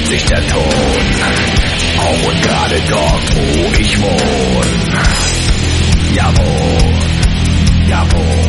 mischt sich der Ton, auch und gerade dort, wo ich wohne. Jawohl, jawohl.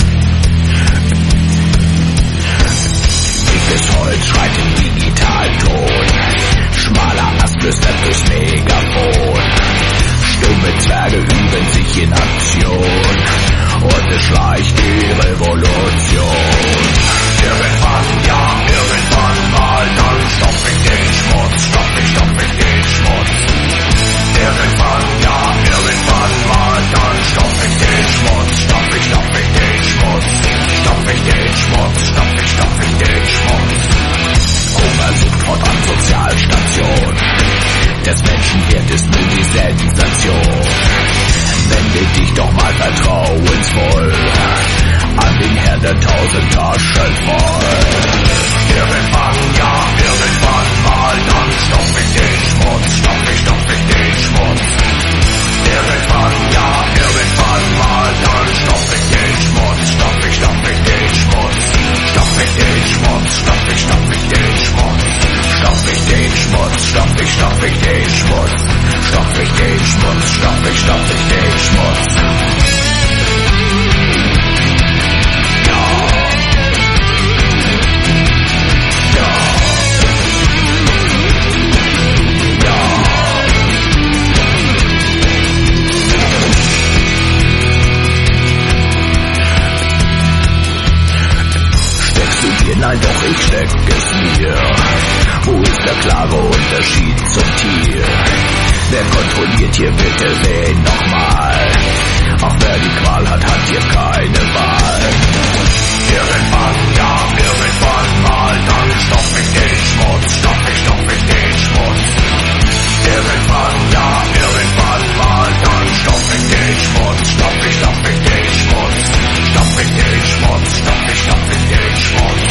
Dickes Holz schreit im Digitalton, schmaler Ast flüstert durchs Megafon. Stumme Zwerge üben sich in Aktion und es schleicht die Revolution. Irgendwann, ja, irgendwann mal, dann stopf ich den Schmutz, stopf ich den Schmutz. Irgendwann, ja, irgendwann mal, dann stopf ich den Schmutz, stopf ich den Schmutz. Stopf ich den Schmutz, stopf ich den Schmutz. Hunger sucht fortan Sozialstation, des Menschen Wert ist nur die Sensation. Wende dich doch mal vertrauensvoll an den Herrn der 1000 Taschen voll. Irgendwann, ja, irgendwann mal, dann stopf ich den Schmutz, stopf ich den Schmutz. Irgendwann, ja, irgendwann mal, dann stopf ich den Schmutz, stopf ich den Schmutz. Stopf ich den Schmutz, stopf ich den Schmutz. Stopf ich den Schmutz, stopf ich den Schmutz. Stopf ich den Schmutz, stopf ich den Schmutz. Nein, doch ich steck es mir. Wo ist der klare Unterschied zum Tier? Wer kontrolliert hier bitte wen nochmal? Auch wer die Qual hat, hat hier keine Wahl. Irgendwann, ja, irgendwann mal, dann stopf ich den Schmutz, stopf ich den Schmutz. Irgendwann, ja, irgendwann mal, dann stopf ich den Schmutz, stopf ich den Schmutz. Stopf ich den Schmutz, stopf ich den Schmutz.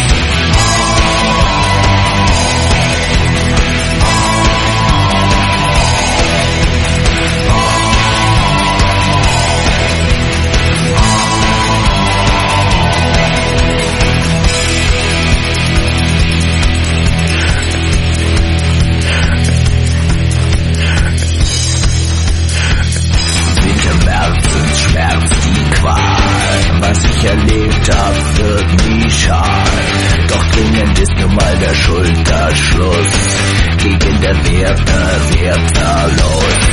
Was ich erlebt hab, wird nie schal. Doch dringend ist nun mal der Schulterschluss gegen der Wertverlust.